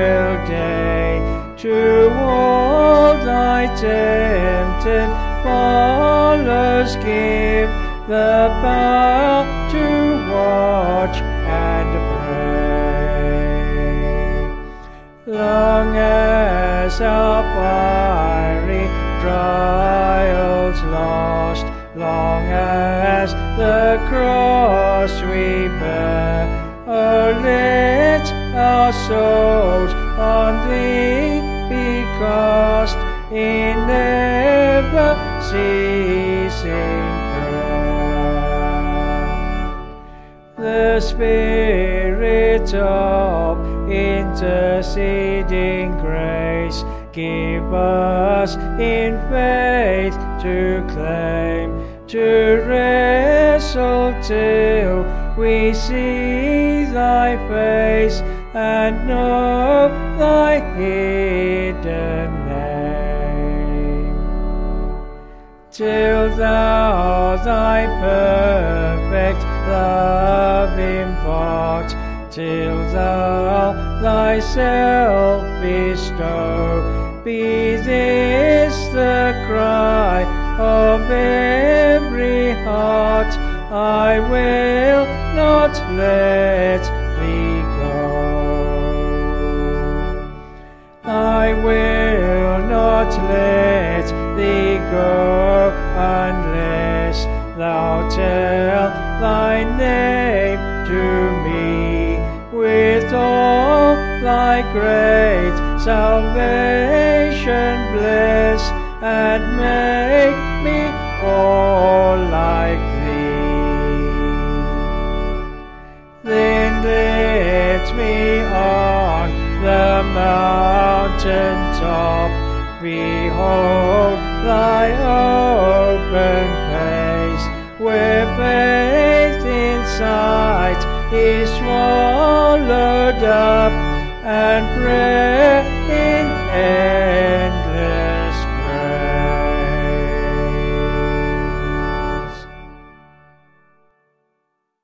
tranquil day. To all thy tempted followers give the power to watch and pray. Long as our fiery trials last, long as the cross we bear, oh, let our souls on thee be cast in never ceasing prayer. The Spirit of interceding grace, give us in faith to claim, to wrestle till we see thy face and know thy hidden name. Till thou thy perfect love impart, till thou thyself bestow, be this the cry of every heart, I will not let thee go. I will not let thee go unless thou tell thy name to me with all thy great salvation bless and make me all like thee. Then let me on the mountain top behold thy open face, where faith in sight is swallowed up and prayer